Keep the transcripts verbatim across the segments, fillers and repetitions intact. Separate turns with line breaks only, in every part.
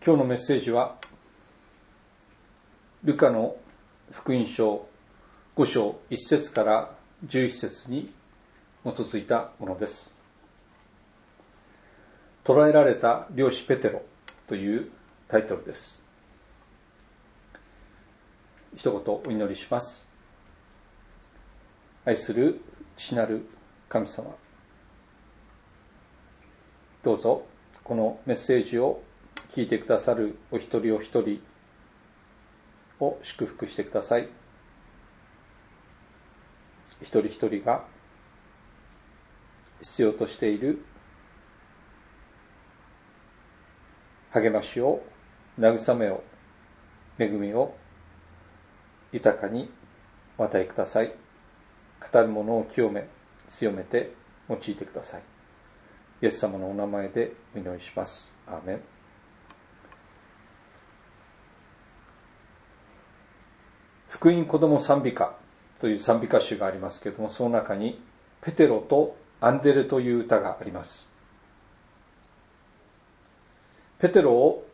今日のメッセージはルカの福音書ご章いち節からじゅういち節に基づいたものです。捕らえられた漁師ペテロというタイトルです。一言お祈りします。愛する父なる神様、どうぞこのメッセージを聞いてくださるお一人お一人を祝福してください。一人一人が必要としている励ましを、慰めを、恵みを豊かにお与えください。語る者を清め強めて用いてください。イエス様のお名前でお祈りします。アーメン。福音子ども賛美歌という賛美歌集がありますけれども、その中にペテロとアンデレという歌があります。ペテロを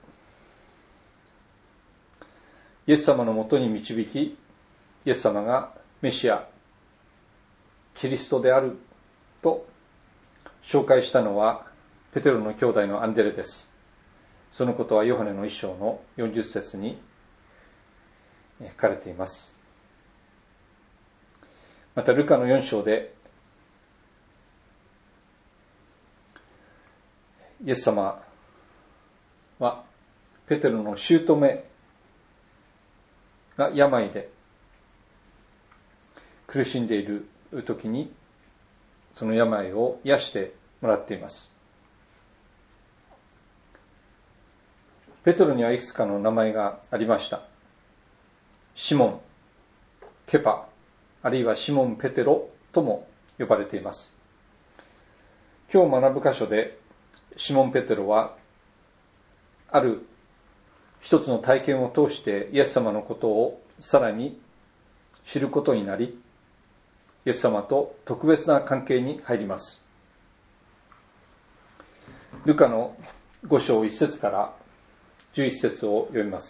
イエス様のもとに導き、イエス様がメシアキリストであると紹介したのはペテロの兄弟のアンデレです。そのことはヨハネの一章のよんじゅっ節に書かれています。またルカのよん章でイエス様はペテロの姑が病で苦しんでいる時にその病を癒してもらっています。ペテロにはいくつかの名前がありました。シモン、ケパ、あるいはシモン・ペテロとも呼ばれています。今日学ぶ箇所でシモン・ペテロはある一つの体験を通してイエス様のことをさらに知ることになり、イエス様と特別な関係に入ります。ルカのご章いち節からじゅういち節を読みます。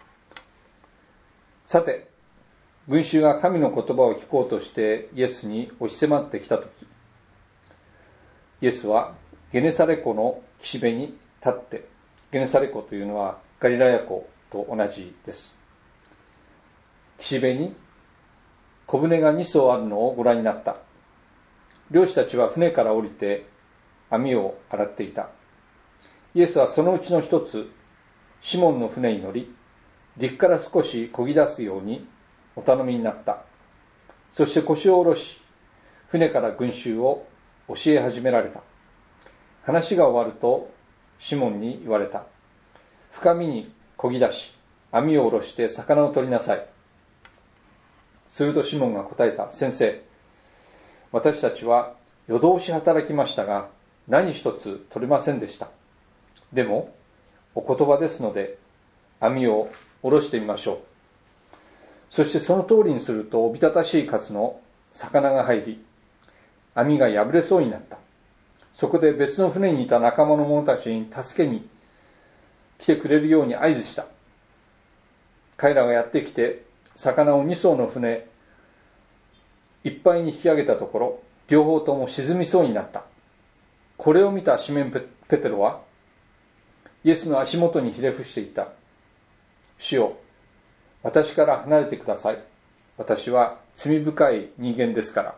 さて、群衆が神の言葉を聞こうとしてイエスに押し迫ってきたとき、イエスはゲネサレ湖の岸辺に立って、ゲネサレ湖というのはガリラヤ湖と同じです。岸辺に小舟がに艘あるのをご覧になった。漁師たちは船から降りて網を洗っていた。イエスはそのうちの一つ、シモンの船に乗り、陸から少し漕ぎ出すようにお頼みになった。そして腰を下ろし、船から群衆を教え始められた。話が終わるとシモンに言われた。深みに漕ぎ出し、網を下ろして魚を取りなさい。するとシモンが答えた。先生、私たちは夜通し働きましたが、何一つ取れませんでした。でも、お言葉ですので、網を下ろしてみましょう。そしてその通りにすると、おびただしい数の魚が入り、網が破れそうになった。そこで別の船にいた仲間の者たちに助けに来てくれるように合図した。彼らがやってきて、魚をに艘の船いっぱいに引き上げたところ、両方とも沈みそうになった。これを見たシモン・ペテロは、イエスの足元にひれ伏していった。主よ、私から離れてください。私は罪深い人間ですから。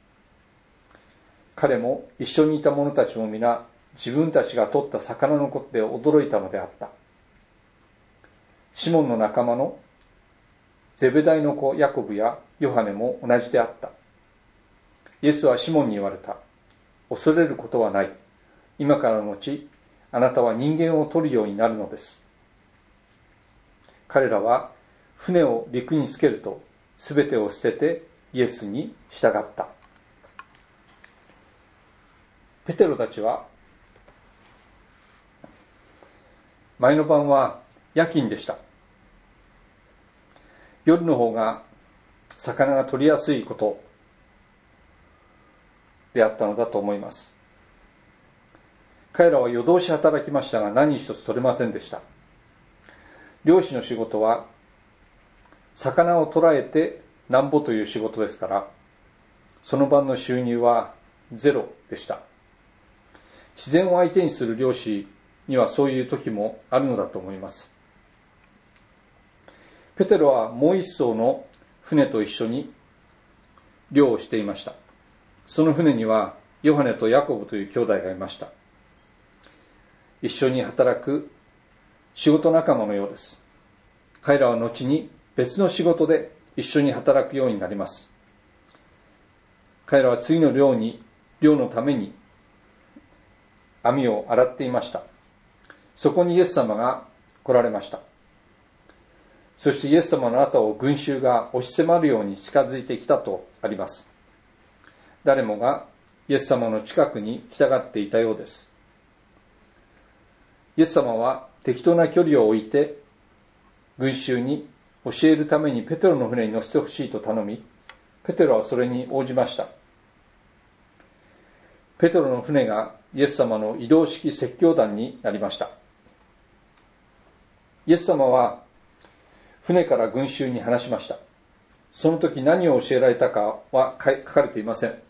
彼も一緒にいた者たちも皆、自分たちが取った魚のことで驚いたのであった。シモンの仲間のゼベダイの子ヤコブやヨハネも同じであった。イエスはシモンに言われた。恐れることはない。今からの後、あなたは人間を取るようになるのです。彼らは船を陸につけると、すべてを捨ててイエスに従った。ペテロたちは、前の晩は夜勤でした。夜の方が魚が取りやすいことであったのだと思います。彼らは夜通し働きましたが何一つ取れませんでした。 漁師の仕事は魚を捕らえてなんぼという仕事ですから、その晩の収入はゼロでした。自然を相手にする漁師にはそういう時もあるのだと思います。ペテロはもう一艘の船と一緒に漁をしていました。その船にはヨハネとヤコブという兄弟がいました。一緒に働く仕事仲間のようです。彼らは後に別の仕事で一緒に働くようになります。彼らは次の漁に漁のために網を洗っていました。そこにイエス様が来られました。そしてイエス様の後を群衆が押し迫るように近づいてきたとあります。誰もがイエス様の近くに来たがっていたようです。イエス様は適当な距離を置いて群衆に教えるためにペテロの船に乗せてほしいと頼み、ペテロはそれに応じました。ペテロの船がイエス様の移動式説教団になりました。イエス様は船から群衆に話しました。その時何を教えられたかは書かれていません。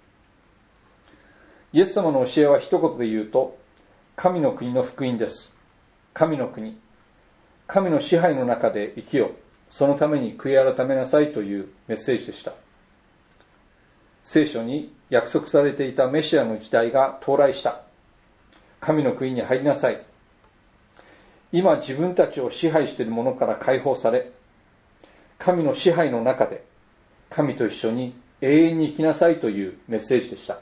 イエス様の教えは一言で言うと、神の国の福音です。神の国、神の支配の中で生きよう、そのために悔い改めなさいというメッセージでした。聖書に約束されていたメシアの時代が到来した。神の国に入りなさい。今自分たちを支配しているものから解放され、神の支配の中で神と一緒に永遠に生きなさいというメッセージでした。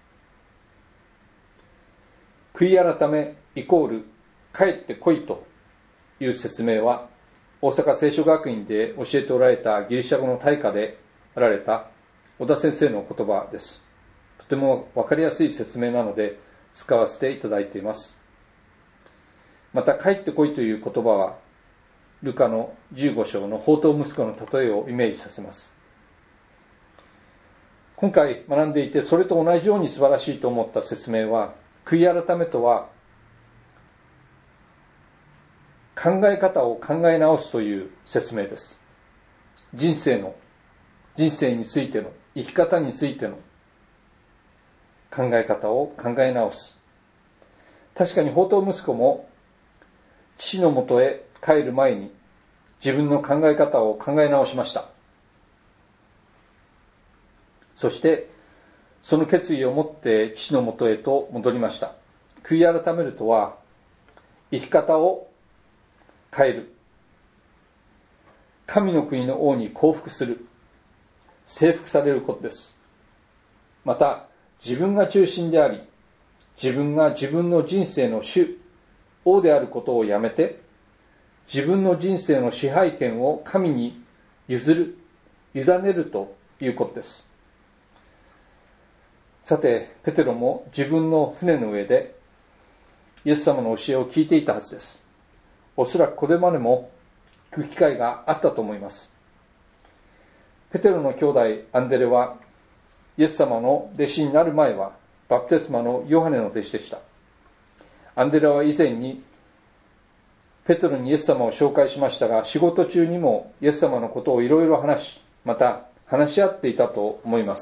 悔い改めイコール帰ってこいという説明は、大阪聖書学院で教えておられたギリシャ語の大家であられた小田先生の言葉です。とても分かりやすい説明なので使わせていただいています。また帰ってこいという言葉はルカのじゅうご章の放蕩息子の例えをイメージさせます。今回学んでいてそれと同じように素晴らしいと思った説明は、悔い改めとは考え方を考え直すという説明です。人生の人生についての生き方についての考え方を考え直す。確かに放蕩息子も父のもとへ帰る前に自分の考え方を考え直しました。そしてその決意を持って父のもとへと戻りました。悔い改めるとは生き方を変える、神の国の王に降伏する、征服されることです。また自分が中心であり、自分が自分の人生の主、王であることをやめて、自分の人生の支配権を神に譲る、委ねるということです。さて、ペテロも自分の船の上でイエス様の教えを聞いていたはずです。おそらくこれまでも聞く機会があったと思います。ペテロの兄弟アンデレはイエス様の弟子になる前はバプテスマのヨハネの弟子でした。アンデレは以前にペテロにイエス様を紹介しましたが、仕事中にもイエス様のことをいろいろ話し、また話し合っていたと思います。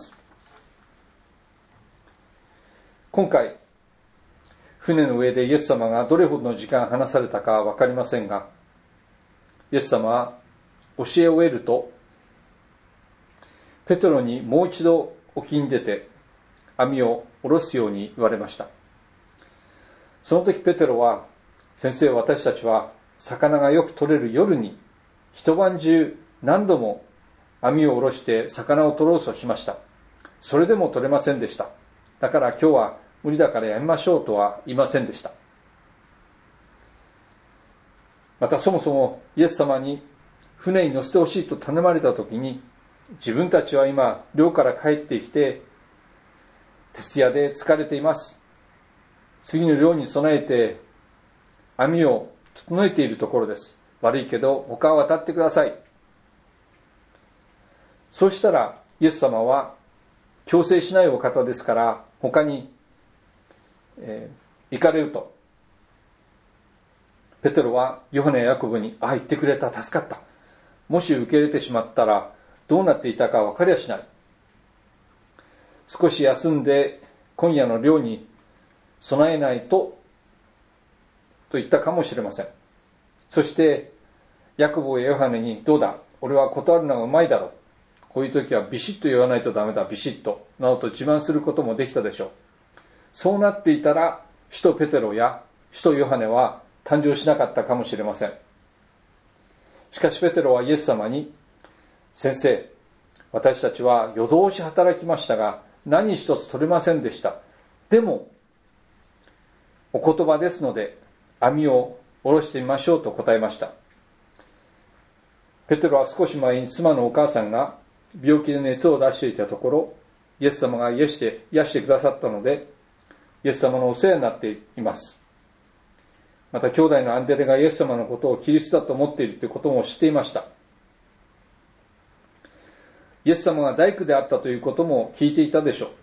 今回船の上でイエス様がどれほどの時間話されたかは分かりませんが、イエス様は教えを得るとペテロにもう一度沖に出て網を下ろすように言われました。その時ペテロは、先生、私たちは魚がよく取れる夜に一晩中何度も網を下ろして魚を取ろうとしました。それでも取れませんでした。だから今日は無理だからやめましょうとは言いませんでした。またそもそもイエス様に船に乗せてほしいと頼まれた時に、自分たちは今漁から帰ってきて徹夜で疲れています、次の漁に備えて網を整えているところです、悪いけど他を渡ってください。そうしたらイエス様は強制しないお方ですから、他に、えー、行かれるとペテロはヨハネやヤコブに、ああ言ってくれた、助かった、もし受け入れてしまったらどうなっていたか分かりゃしない、少し休んで今夜の漁に備えないとと言ったかもしれません。そしてヤコブやヨハネに、どうだ、俺は断るのがうまいだろう、こういう時はビシッと言わないとダメだ、ビシッとなどと自慢することもできたでしょう。そうなっていたら使徒ペテロや使徒ヨハネは誕生しなかったかもしれません。しかしペテロはイエス様に、先生、私たちは夜通し働きましたが何一つ取れませんでした。でもお言葉ですので網を下ろしてみましょうと答えました。ペテロは少し前に妻のお母さんが病気で熱を出していたところ、イエス様が癒して癒してくださったので、イエス様のお世話になっています。また兄弟のアンデレがイエス様のことをキリストだと思っているということも知っていました。イエス様が大工であったということも聞いていたでしょう。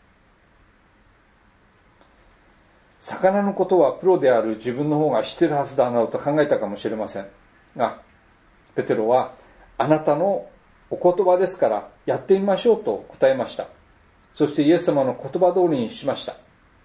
魚のことはプロである自分の方が知っているはずだなどと考えたかもしれませんが、ペテロは、あなたのお言葉ですからやってみましょうと答えました。そしてイエス様の言葉通りにしました。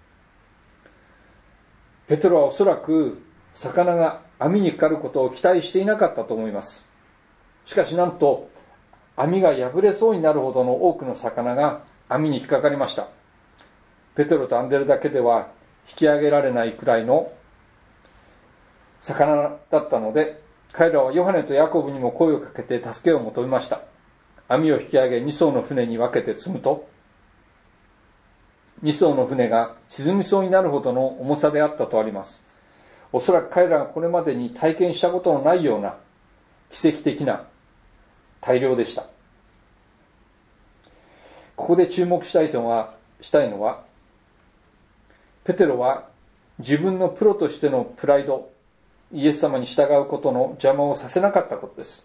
ペテロはおそらく魚が網にかかることを期待していなかったと思います。しかしなんと網が破れそうになるほどの多くの魚が網に引っかかりました。ペテロとアンデレだけでは引き上げられないくらいの魚だったので、彼らはヨハネとヤコブにも声をかけて助けを求めました。網を引き上げに艘の船に分けて積むと、に艘の船が沈みそうになるほどの重さであったとあります。おそらく彼らがこれまでに体験したことのないような奇跡的な大漁でした。ここで注目したいのは、したいのはペテロは自分のプロとしてのプライド、イエス様に従うことの邪魔をさせなかったことです。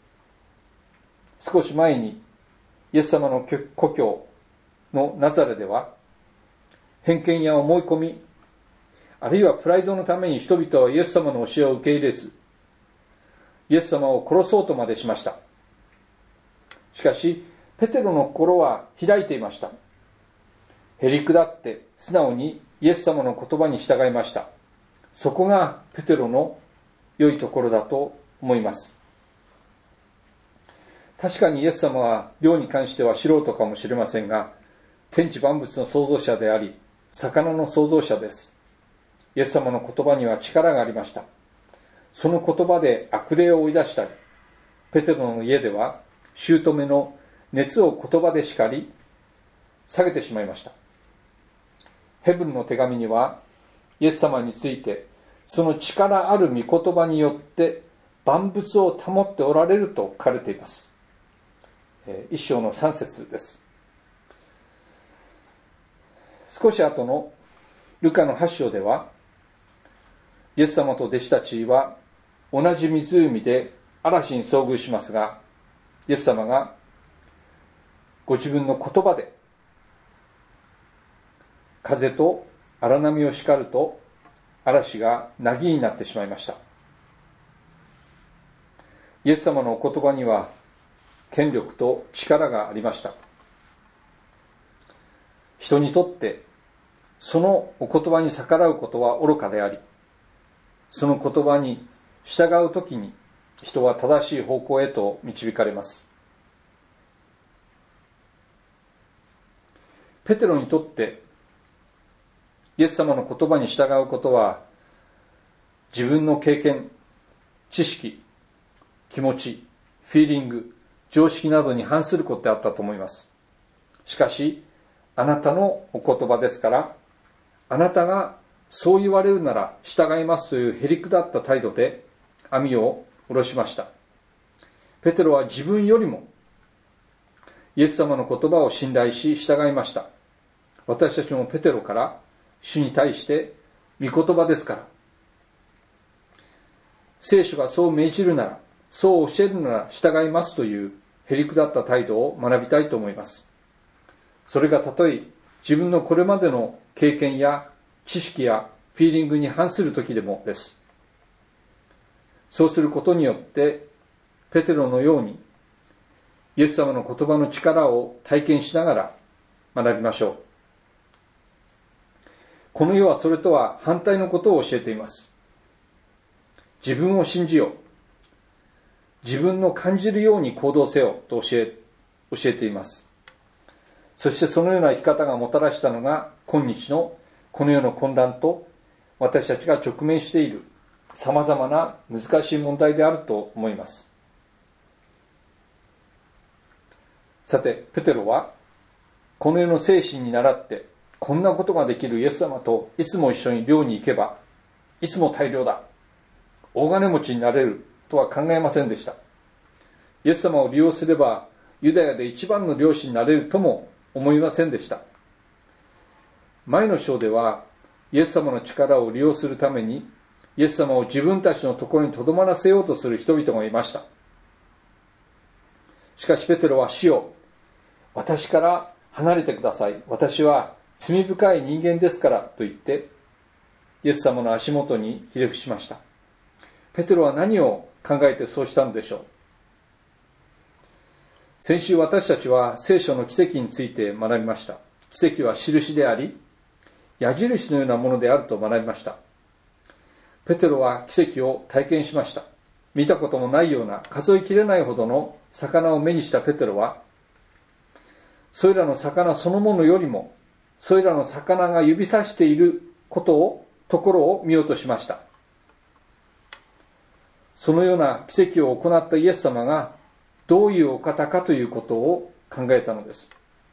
少し前にイエス様の故郷のナザレでは、偏見や思い込み、あるいはプライドのために人々はイエス様の教えを受け入れず、イエス様を殺そうとまでしました。しかしペテロの心は開いていました。へりくだって素直にイエス様の言葉に従いました。そこがペテロの良いところだと思います。確かにイエス様は漁に関しては素人かもしれませんが、天地万物の創造者であり、魚の創造者です。イエス様の言葉には力がありました。その言葉で悪霊を追い出したり、ペテロの家では姑の熱を言葉で叱り下げてしまいました。ヘブルの手紙にはイエス様について、その力ある御言葉によって万物を保っておられると書かれています。一章の三節です。少し後のルカの八章では、イエス様と弟子たちは同じ湖で嵐に遭遇しますが、イエス様がご自分の言葉で風と荒波を叱ると、嵐が凪になってしまいました。イエス様のお言葉には権力と力がありました。人にとってそのお言葉に逆らうことは愚かであり、その言葉に従うときに人は正しい方向へと導かれます。ペテロにとってイエス様の言葉に従うことは、自分の経験、知識、気持ち、フィーリング、常識などに反することであったと思います。しかしあなたのお言葉ですから、あなたがそう言われるなら従いますというへりくだった態度で網を下ろしました。ペテロは自分よりもイエス様の言葉を信頼し従いました。私たちもペテロから主に対して御言葉ですから、聖書がそう命じるなら、そう教えるなら従いますというへりくだった態度を学びたいと思います。それがたとえ自分のこれまでの経験や知識やフィーリングに反する時でもです。 そうすることによってペテロのようにイエス様の言葉の力を体験しながら学びましょう。この世はそれとは反対のことを教えています。自分を信じよう、自分の感じるように行動せよと教え、教えています。そしてそのような生き方がもたらしたのが今日のこの世の混乱と私たちが直面しているさまざまな難しい問題であると思います。さて、ペテロはこの世の精神に倣ってこんなことができるイエス様といつも一緒に漁に行けばいつも大漁だ、大金持ちになれるとは考えませんでした。イエス様を利用すればユダヤで一番の漁師になれるとも思いませんでした。前の章ではイエス様の力を利用するためにイエス様を自分たちのところにとどまらせようとする人々がいました。しかしペテロは、主よ、私から離れてください、私は罪深い人間ですからと言ってイエス様の足元にひれ伏しました。ペテロは何を考えてそうしたのでしょう。先週私たちは聖書の奇跡について学びました。奇跡は印であり矢印のようなものであると学びました。ペテロは奇跡を体験しました。見たこともないような数えきれないほどの魚を目にしたペテロは、それらの魚そのものよりもそれらの魚が指さしていることをところを見ようとしました。そのような奇跡を行ったイエス様がどういうお方かということを考えたのです。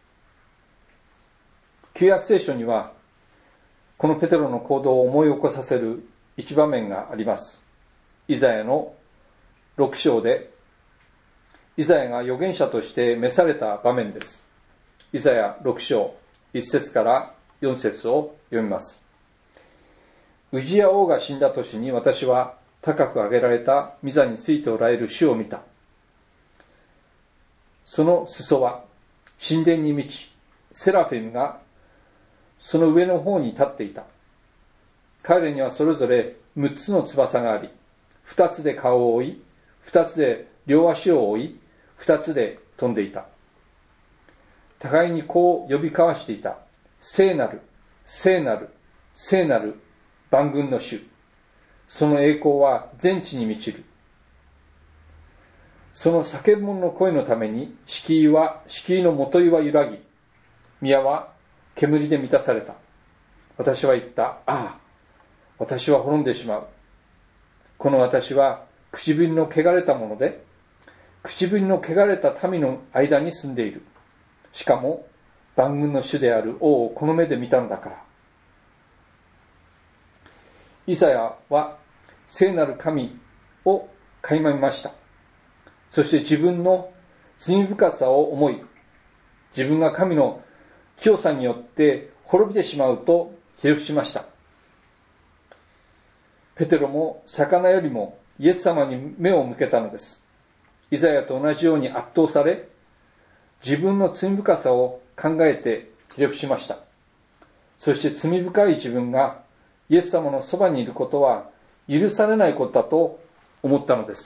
旧約聖書にはこのペテロの行動を思い起こさせる一場面があります。イザヤのろく章でイザヤが預言者として召された場面です。イザヤろく章いち節からよん節を読みます。ウジヤ王が死んだ年に私は高く上げられた御座についておられる主を見た。その裾は神殿に満ち、セラフィムがその上の方に立っていた。彼にはそれぞれむっつの翼があり、ふたつで顔を覆い、ふたつで両足を覆い、ふたつで飛んでいた。互いにこう呼び交わしていた。聖なる、聖なる、聖なる万軍の主。その栄光は全地に満ちる。その叫ぶ者の声のために敷居は敷居の元井は揺らぎ、宮は煙で満たされた。私は言った。ああ、私は滅んでしまう。この私は唇の汚れたもので、唇の汚れた民の間に住んでいる。しかも万軍の主である王をこの目で見たのだから。イザヤは聖なる神を垣間見ました。そして自分の罪深さを思い、自分が神の清さによって滅びてしまうとひれ伏しました。ペテロも魚よりもイエス様に目を向けたのです。イザヤと同じように圧倒され、自分の罪深さを考えてひれ伏しました。そして罪深い自分がイエス様のそばにいることは許されないことだと思ったのです。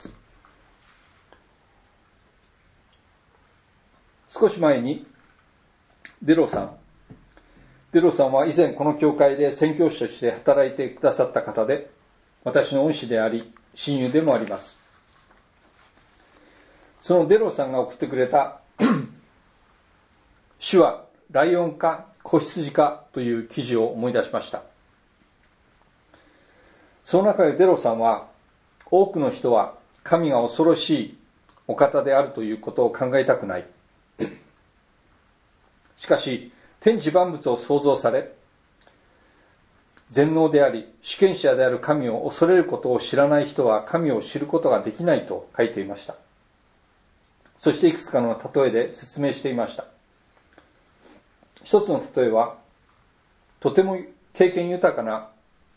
少し前にデロさんデロさんは以前この教会で宣教師として働いてくださった方で、私の恩師であり親友でもあります。そのデロさんが送ってくれた主はライオンか子羊かという記事を思い出しました。その中でデロさんは、多くの人は神が恐ろしいお方であるということを考えたくない。しかし天地万物を創造され、全能であり主権者である神を恐れることを知らない人は神を知ることができないと書いていました。そしていくつかの例えで説明していました。一つの例えは、とても経験豊かな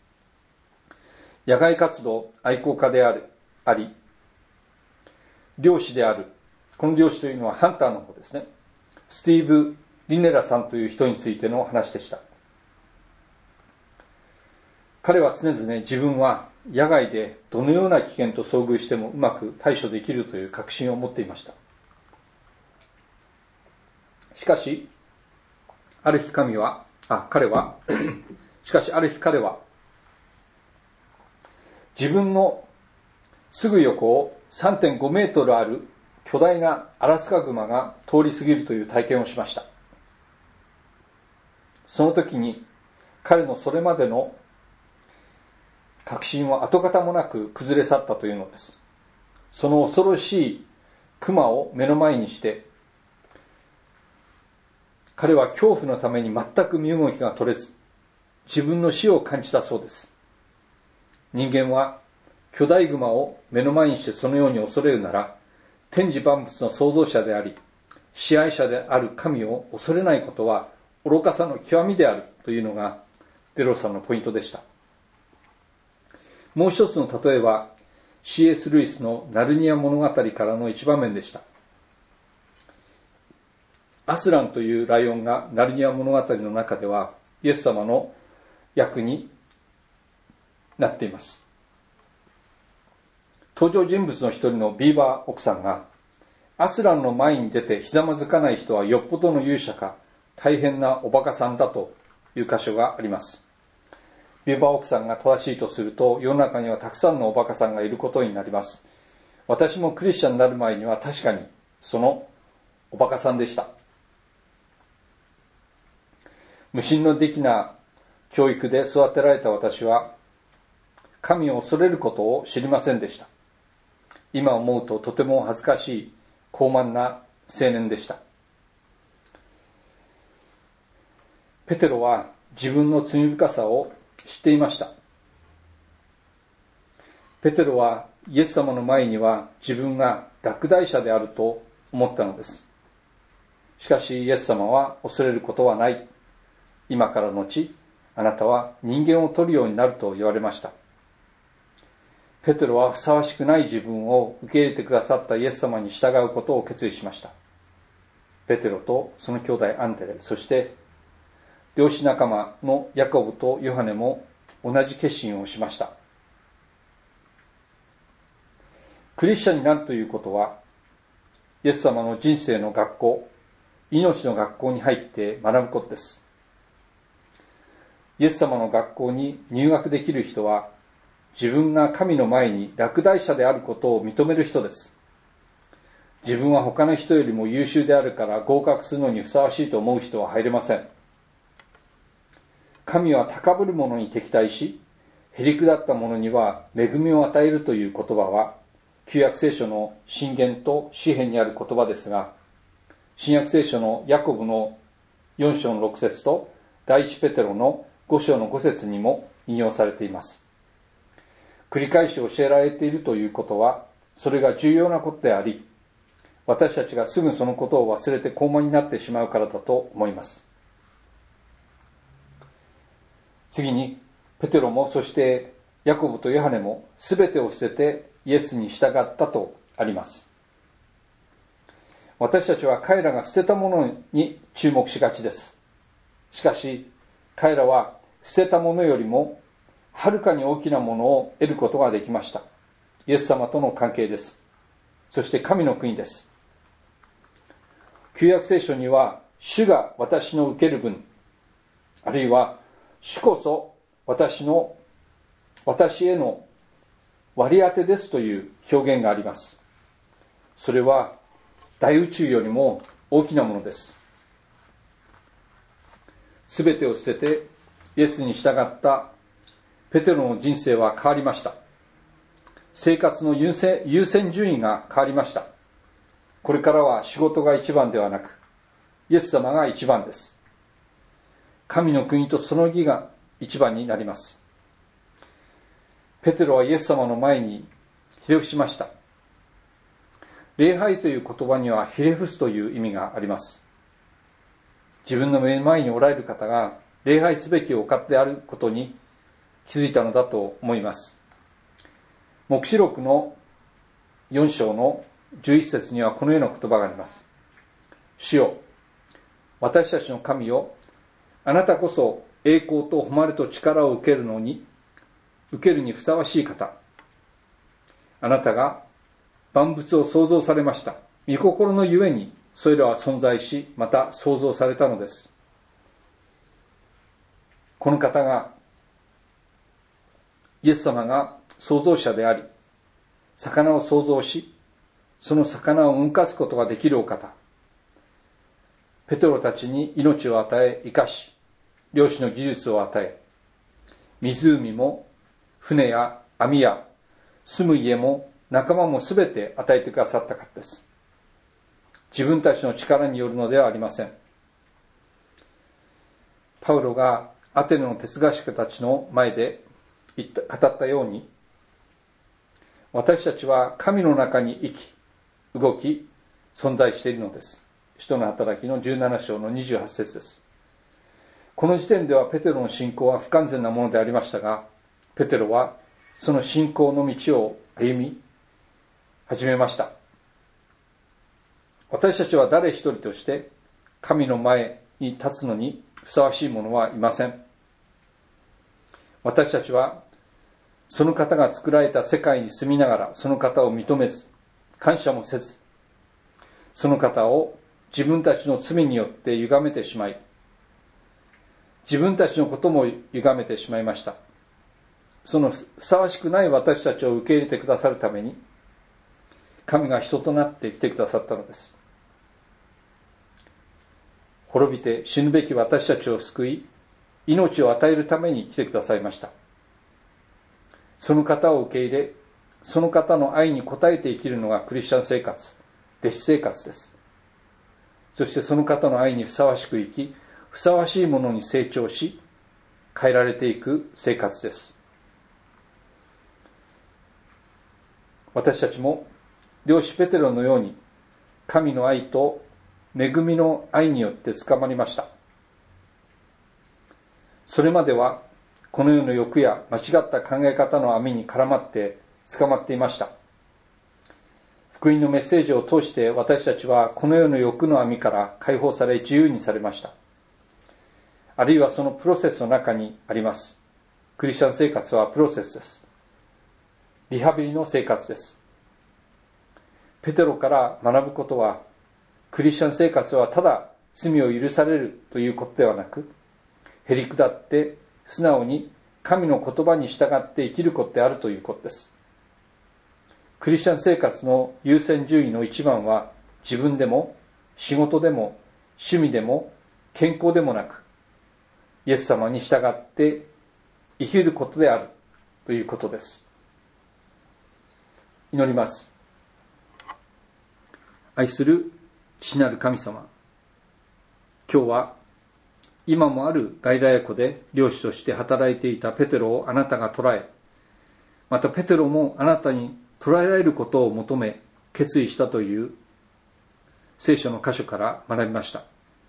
野外活動愛好家であるあり漁師である、この漁師というのはハンターの方ですね、スティーブ・リネラさんという人についての話でした。彼は常々自分は野外でどのような危険と遭遇してもうまく対処できるという確信を持っていました。しかしある日神はあ彼はしかしある日彼は自分のすぐ横を さんてんごメートルある巨大なアラスカグマが通り過ぎるという体験をしました。その時に彼のそれまでの確信は跡形もなく崩れ去ったというのです。その恐ろしいクマを目の前にして彼は恐怖のために全く身動きが取れず、自分の死を感じたそうです。人間は巨大グマを目の前にしてそのように恐れるなら、天地万物の創造者であり支配者である神を恐れないことは愚かさの極みであるというのがデロさんのポイントでした。もう一つの例えは シーエス ルイスのナルニア物語からの一場面でした。アスランというライオンがナルニア物語の中ではイエス様の役になっています。登場人物の一人のビーバー奥さんが、アスランの前に出てひざまずかない人はよっぽどの勇者か大変なおバカさんだという箇所があります。ビーバー奥さんが正しいとすると、世の中にはたくさんのおバカさんがいることになります。私もクリスチャンになる前には確かにそのおバカさんでした。無心の的な教育で育てられた私は神を恐れることを知りませんでした。今思うととても恥ずかしい高慢な青年でした。ペテロは自分の罪深さを知っていました。ペテロはイエス様の前には自分が落第者であると思ったのです。しかしイエス様は恐れることはない。今からのちあなたは人間を取るようになると言われました。ペテロはふさわしくない自分を受け入れてくださったイエス様に従うことを決意しました。ペテロとその兄弟アンデレ、そして漁師仲間のヤコブとヨハネも同じ決心をしました。クリスチャンになるということは、イエス様の人生の学校、命の学校に入って学ぶことです。イエス様の学校に入学できる人は、自分が神の前に落第者であることを認める人です。自分は他の人よりも優秀であるから合格するのにふさわしいと思う人は入れません。神は高ぶる者に敵対し、へりくだった者には恵みを与えるという言葉は、旧約聖書の箴言と詩篇にある言葉ですが、新約聖書のヤコブのよん章のろく節と第一ペテロのご章のご節にも引用されています。繰り返し教えられているということは、それが重要なことであり、私たちがすぐそのことを忘れて高慢になってしまうからだと思います。次に、ペテロもそしてヤコブとヨハネも全てを捨ててイエスに従ったとあります。私たちは彼らが捨てたものに注目しがちです。しかし、彼らは捨てたものよりもはるかに大きなものを得ることができました。イエス様との関係です。そして神の国です。旧約聖書には、主が私の受ける分、あるいは主こそ私の私への割り当てですという表現があります。それは大宇宙よりも大きなものです。すべてを捨ててイエスに従ったペテロの人生は変わりました。生活の優先、優先順位が変わりました。これからは仕事が一番ではなく、イエス様が一番です。神の国とその義が一番になります。ペテロはイエス様の前にひれ伏しました。礼拝という言葉にはひれ伏すという意味があります。自分の目の前におられる方が礼拝すべきお方であることに気づいたのだと思います。黙示録のよん章のじゅういち節にはこのような言葉があります。主よ、私たちの神よ、あなたこそ栄光と誉れと力を受けるのに受けるにふさわしい方、あなたが万物を創造されました。御心のゆえにそれらは存在し、また創造されたのです。この方が、イエス様が創造者であり、魚を創造し、その魚を動かすことができるお方、ペテロたちに命を与え生かし、漁師の技術を与え、湖も船や網や住む家も仲間もすべて与えてくださった方です。自分たちの力によるのではありません。パウロがアテネの哲学者たちの前で言った語ったように、私たちは神の中に生き、動き、存在しているのです。使徒の働きのじゅうなな章のにじゅうはち節です。この時点ではペテロの信仰は不完全なものでありましたが、ペテロはその信仰の道を歩み始めました。私たちは誰一人として神の前に立つのにふさわしい者はいません。私たちはその方が作られた世界に住みながらその方を認めず、感謝もせず、その方を自分たちの罪によって歪めてしまい、自分たちのことも歪めてしまいました。そのふさわしくない私たちを受け入れてくださるために、神が人となって来てくださったのです。滅びて死ぬべき私たちを救い、命を与えるために来てくださいました。その方を受け入れ、その方の愛に応えて生きるのがクリスチャン生活、弟子生活です。そしてその方の愛にふさわしく生き、ふさわしいものに成長し、変えられていく生活です。私たちも漁師ペテロのように神の愛と恵みの愛によって捕まりました。それまではこの世の欲や間違った考え方の網に絡まって捕まっていました。福音のメッセージを通して私たちはこの世の欲の網から解放され自由にされました。あるいはそのプロセスの中にあります。クリスチャン生活はプロセスです。リハビリの生活です。ペテロから学ぶことは、クリスチャン生活はただ罪を許されるということではなく、へりくだって素直に神の言葉に従って生きることであるということです。クリスチャン生活の優先順位の一番は、自分でも仕事でも趣味でも健康でもなく、イエス様に従って生きることであるということです。祈ります。愛する父なる神様、今日は今もあるガリラヤ湖で漁師として働いていたペテロをあなたが捕らえ、またペテロもあなたに捕らえられることを求め決意したという聖書の箇所から学びました。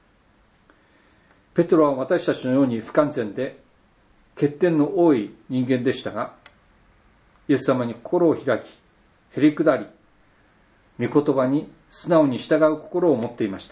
ペテロは私たちのように不完全で欠点の多い人間でしたが、イエス様に心を開き、へりくだり、御言葉に素直に従う心を持っていました。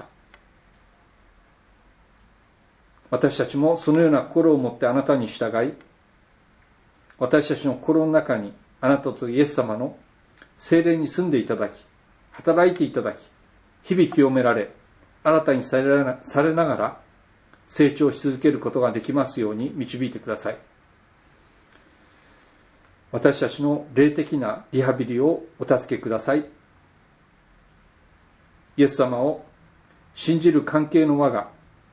私たちもそのような心を持ってあなたに従い、私たちの心の中にあなたとイエス様の聖霊に住んでいただき、働いていただき、日々清められ、新たにされな、されながら成長し続けることができますように導いてください。私たちの霊的なリハビリをお助けください。イエス様を信じる関係の輪が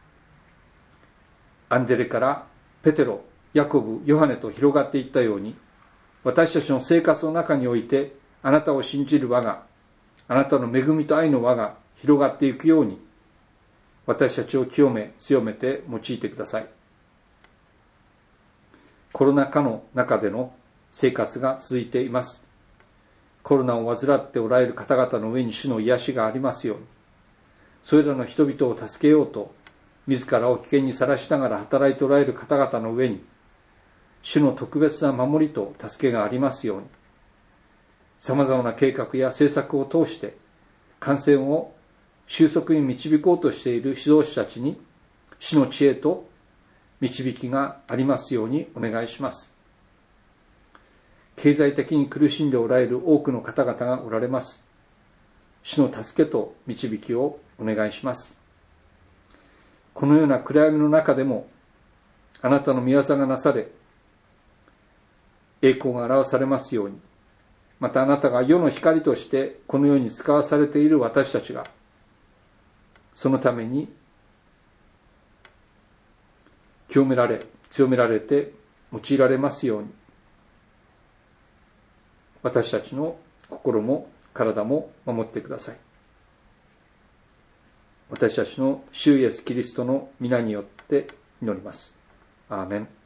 アンデレからペテロ、ヤコブ、ヨハネと広がっていったように、私たちの生活の中においてあなたを信じる輪が、あなたの恵みと愛の輪が広がっていくように、私たちを清め強めて用いてください。コロナ禍の中での生活が続いています。コロナを患っておられる方々の上に主の癒しがありますように、それらの人々を助けようと自らを危険にさらしながら働いておられる方々の上に主の特別な守りと助けがありますように、さまざまな計画や政策を通して感染を収束に導こうとしている指導者たちに主の知恵と導きがありますようにお願いします。 経済的に苦しんでおられる多くの方々がおられます。主の助けと導きをお願いします。このような暗闇の中でもあなたの御業がなされ、栄光が表されますように、またあなたが世の光としてこの世に使わされている私たちが、そのために清められ、強められて用いられますように、私たちの心も体も守ってください。私たちの主イエスキリストの皆によって祈ります。アーメン。